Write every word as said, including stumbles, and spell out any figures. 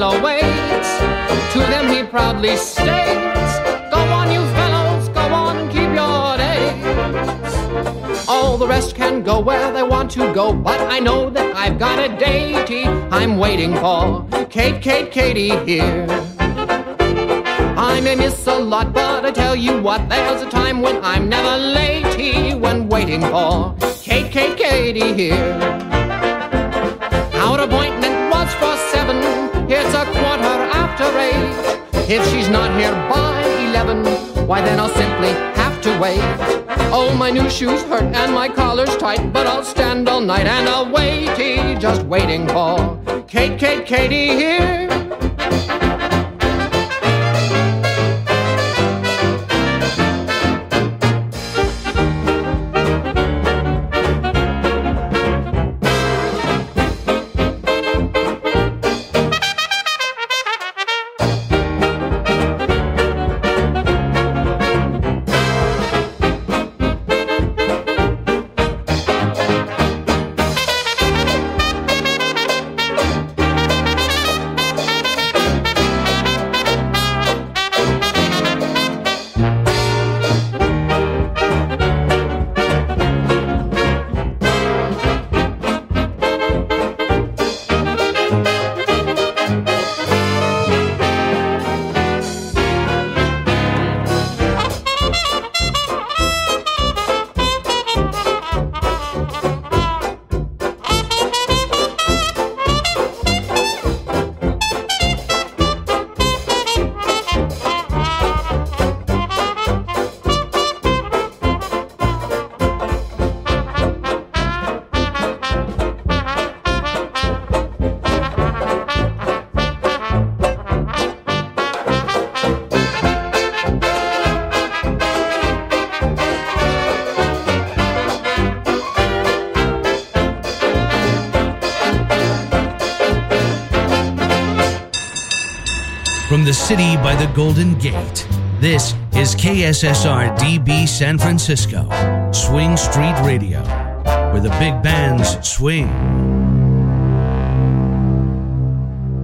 fellow waits. To them he proudly states, go on you fellows, go on and keep your dates. All the rest can go where they want to go, but I know that I've got a deity I'm waiting for. Kate, Kate, Katie here. I may miss a lot, but I tell you what, there's a time when I'm never latey when waiting for Kate, Kate, Katie here. Our appointment was for seven, it's a quarter after eight. If she's not here by eleven, why then I'll simply have to wait. Oh, my new shoes hurt and my collar's tight, but I'll stand all night and I'll waitee, just waiting for Kate, Kate, Katie here. From the city by the Golden Gate, this is K S S R D B San Francisco, Swing Street Radio, where the big bands swing.